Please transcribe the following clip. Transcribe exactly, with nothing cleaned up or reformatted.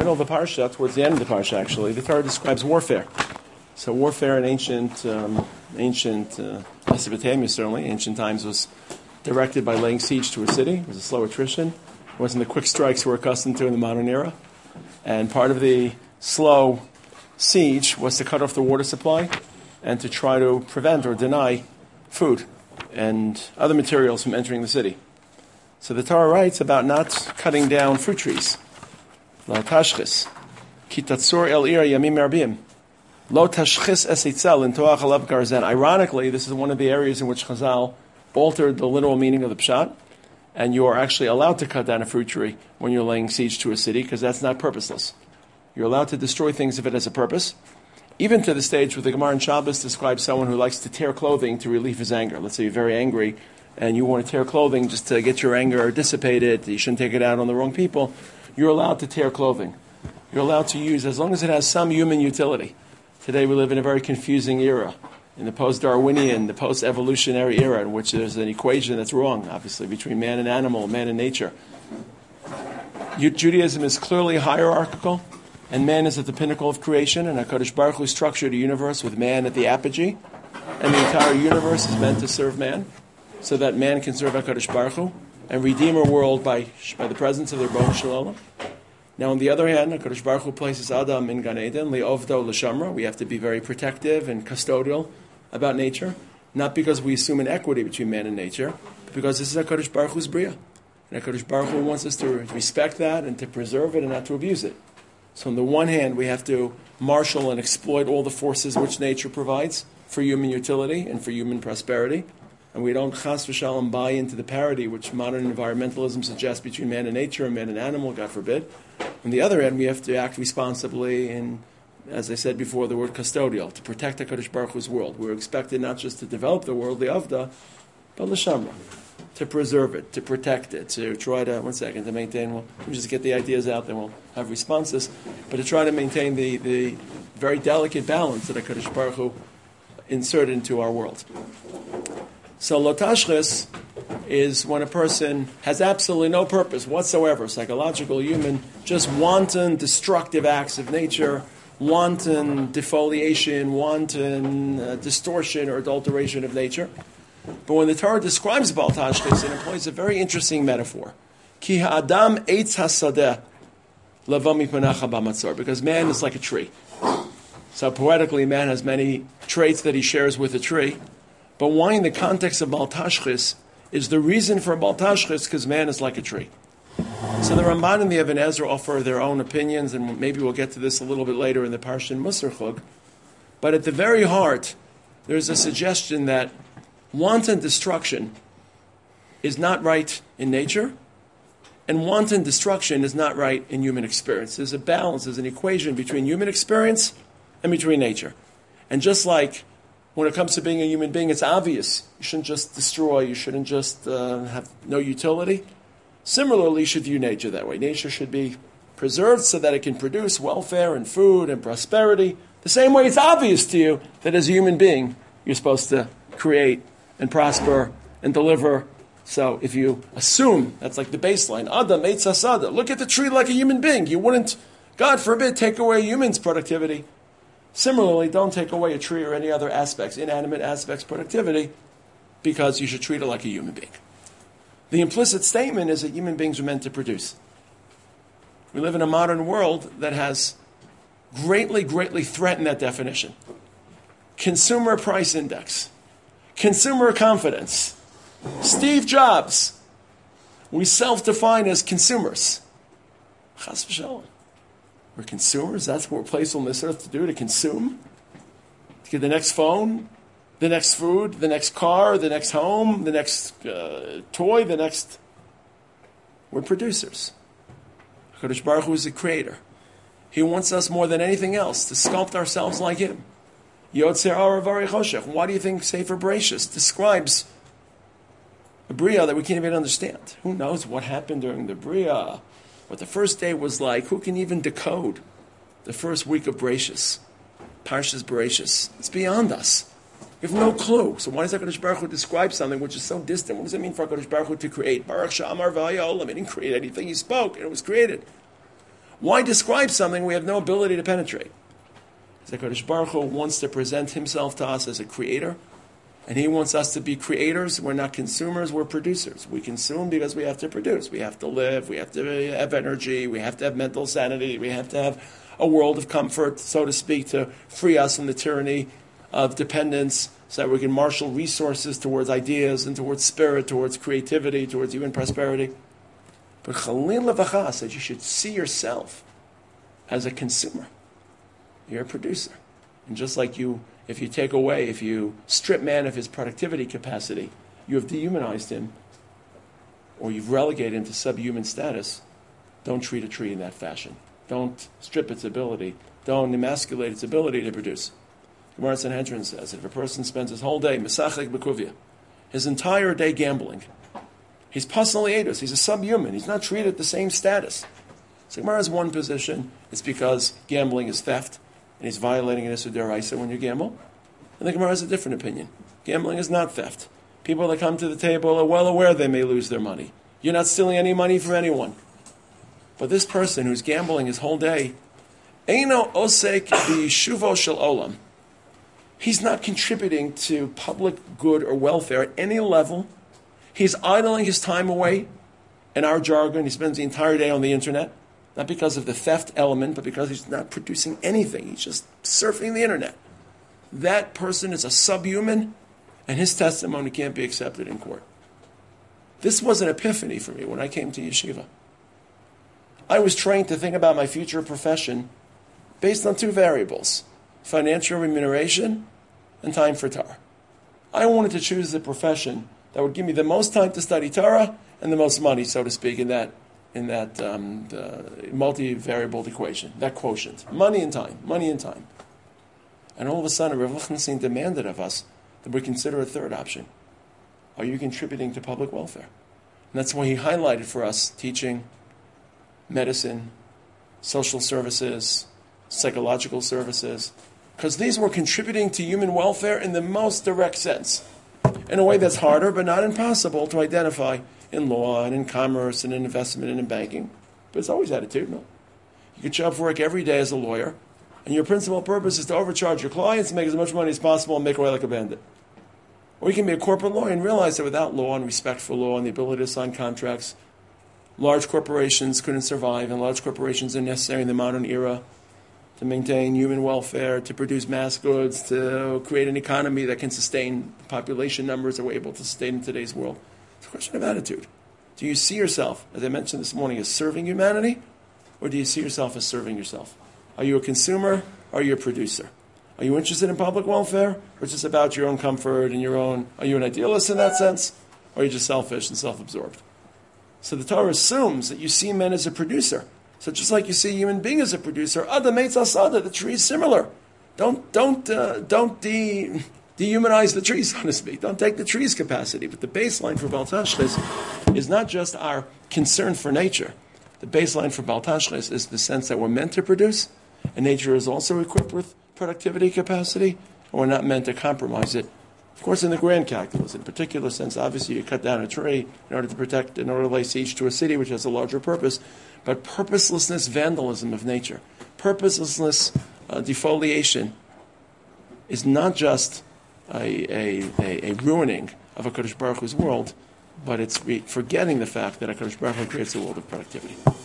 middle of the parsha, towards the end of the parsha actually, the Torah describes warfare. So warfare in ancient, um, ancient uh, Mesopotamia certainly, ancient times was directed by laying siege to a city. It was a slow attrition. It wasn't the quick strikes we're accustomed to in the modern era. And part of the slow siege was to cut off the water supply and to try to prevent or deny food and other materials from entering the city. So the Torah writes about not cutting down fruit trees. La tashchis, ki tatzor el ira yamim marbim. Lo tashchis es itzel in toach alav garzen. Ironically, this is one of the areas in which Chazal altered the literal meaning of the pshat, and you are actually allowed to cut down a fruit tree when you're laying siege to a city, because that's not purposeless. You're allowed to destroy things if it has a purpose, even to the stage where the Gemara in Shabbos describes someone who likes to tear clothing to relieve his anger. Let's say you're very angry, and you want to tear clothing just to get your anger dissipated. You shouldn't take it out on the wrong people. You're allowed to tear clothing. You're allowed to use, as long as it has some human utility. Today we live in a very confusing era, in the post-Darwinian, the post-evolutionary era, in which there's an equation that's wrong, obviously, between man and animal, man and nature. Judaism is clearly hierarchical, and man is at the pinnacle of creation, and HaKadosh Baruch Hu structured a universe with man at the apogee, and the entire universe is meant to serve man, so that man can serve HaKadosh Baruch Hu and redeem our world by, by the presence of the Rebbeinu Shalom. Now, on the other hand, HaKadosh Baruch Hu places Adam in Gan Eden, li'ovdo l'shamra. We have to be very protective and custodial about nature, not because we assume an equity between man and nature, but because this is HaKadosh Baruch Hu's bria. And HaKadosh Baruch Hu wants us to respect that and to preserve it and not to abuse it. So on the one hand, we have to marshal and exploit all the forces which nature provides for human utility and for human prosperity. And we don't chas v'shalom buy into the parity which modern environmentalism suggests between man and nature and man and animal, God forbid. On the other hand, we have to act responsibly and, as I said before, the word custodial, to protect HaKadosh Baruch Hu's world. We're expected not just to develop the world, the avda, but l'shamra, to preserve it, to protect it, to try to, one second, to maintain, well, we'll just get the ideas out, then we'll have responses, but to try to maintain the, the very delicate balance that HaKadosh Baruch Hu inserted into our world. So lo tashchis is when a person has absolutely no purpose whatsoever, psychological, human, just wanton, destructive acts of nature, wanton defoliation, wanton uh, distortion or adulteration of nature. But when the Torah describes Baal Tashchis, it employs a very interesting metaphor. Ki ha'adam eitz hasadeh lavo mipanacha b'matzor, because man is like a tree. So poetically, man has many traits that he shares with a tree. But why in the context of Baal Tashchis is the reason for Baal Tashchis because man is like a tree. So the Ramban and the Even Ezra offer their own opinions, and maybe we'll get to this a little bit later in the Parsha Musar Chug. But at the very heart, there's a suggestion that wanton destruction is not right in nature, and wanton destruction is not right in human experience. There's a balance, there's an equation between human experience and between nature. And just like when it comes to being a human being, it's obvious. You shouldn't just destroy. You shouldn't just uh, have no utility. Similarly, you should view nature that way. Nature should be preserved so that it can produce welfare and food and prosperity. The same way it's obvious to you that as a human being, you're supposed to create and prosper and deliver. So if you assume, that's like the baseline, Adam eitz hasada, look at the tree like a human being. You wouldn't, God forbid, take away a human's productivity. Similarly, don't take away a tree or any other aspects, inanimate aspects, productivity, because you should treat it like a human being. The implicit statement is that human beings are meant to produce. We live in a modern world that has greatly, greatly threatened that definition. Consumer price index, consumer confidence, Steve Jobs. We self-define as consumers. Chas v'shalom. We're consumers. That's what we're placed on this earth to do, to consume. To get the next phone, the next food, the next car, the next home, the next uh, toy, the next... We're producers. HaKadosh Baruch Hu is the creator. He wants us more than anything else to sculpt ourselves like him. Yotzer Ara Vari Choshech. Why do you think Sefer Bereshis describes a Bria that we can't even understand? Who knows what happened during the Bria? What the first day was like? Who can even decode the first week of Bereshis? Parshas Bereshis. It's beyond us. We have no clue. So why does HaKadosh Baruch Hu describe something which is so distant? What does it mean for HaKadosh Baruch Hu to create? Baruch Sha'amar V'Haya Olam. He didn't create anything. He spoke and it was created. Why describe something we have no ability to penetrate? The HaKadosh Baruch Hu wants to present himself to us as a creator, and he wants us to be creators. We're not consumers, we're producers. We consume because we have to produce. We have to live, we have to have energy, we have to have mental sanity, we have to have a world of comfort, so to speak, to free us from the tyranny of dependence so that we can marshal resources towards ideas and towards spirit, towards creativity, towards human prosperity. But Chalil Levacha says you should see yourself as a consumer. You're a producer. And just like you, if you take away, if you strip man of his productivity capacity, you have dehumanized him, or you've relegated him to subhuman status. Don't treat a tree in that fashion. Don't strip its ability. Don't emasculate its ability to produce. Gemara Sanhedrin says that if a person spends his whole day, Mesachek B'Kuvia, his entire day gambling, he's Pasal Eidos, he's a subhuman, he's not treated the same status. So Gemara has one position, it's because gambling is theft, and he's violating an Issur D'Oraisa when you gamble. And the Gemara has a different opinion. Gambling is not theft. People that come to the table are well aware they may lose their money. You're not stealing any money from anyone. But this person who's gambling his whole day, Eino Osek B'Yishuvo Shel Olam, he's not contributing to public good or welfare at any level. He's idling his time away. In our jargon, he spends the entire day on the internet. Not because of the theft element, but because he's not producing anything. He's just surfing the internet. That person is a subhuman, and his testimony can't be accepted in court. This was an epiphany for me when I came to yeshiva. I was trained to think about my future profession based on two variables: financial remuneration and time for Torah. I wanted to choose the profession that would give me the most time to study Torah and the most money, so to speak, in that in that um, multivariable equation, that quotient. Money and time, money and time. And all of a sudden, Rav Lichtenstein demanded of us that we consider a third option. Are you contributing to public welfare? And that's why he highlighted for us teaching, medicine, social services, psychological services, because these were contributing to human welfare in the most direct sense, in a way that's harder but not impossible to identify in law and in commerce and in investment and in banking. But it's always attitudinal. You can show up for work every day as a lawyer, and your principal purpose is to overcharge your clients, make as much money as possible, and make away like a bandit. Or you can be a corporate lawyer and realize that without law and respect for law and the ability to sign contracts, large corporations couldn't survive, and large corporations are necessary in the modern era to maintain human welfare, to produce mass goods, to create an economy that can sustain population numbers that we're able to sustain in today's world. It's a question of attitude. Do you see yourself, as I mentioned this morning, as serving humanity, or do you see yourself as serving yourself? Are you a consumer, or are you a producer? Are you interested in public welfare, or is this about your own comfort and your own, are you an idealist in that sense, or are you just selfish and self-absorbed? So the Torah assumes that you see men as a producer. So just like you see a human being as a producer, Adam Eitz Asada, the tree is similar. Don't don't uh, don't de, dehumanize the tree, so to speak. Don't take the tree's capacity. But the baseline for Baal Tashchis is not just our concern for nature. The baseline for Baal Tashchis is the sense that we're meant to produce, and nature is also equipped with productivity capacity, and we're not meant to compromise it. Of course, in the grand calculus, in a particular sense, obviously you cut down a tree in order to protect, in order to lay siege to a city which has a larger purpose, but purposelessness, vandalism of nature, purposelessness, uh, defoliation, is not just a, a, a, a ruining of HaKadosh Baruch Hu's world, but it's re- forgetting the fact that HaKadosh Baruch Hu creates a world of productivity.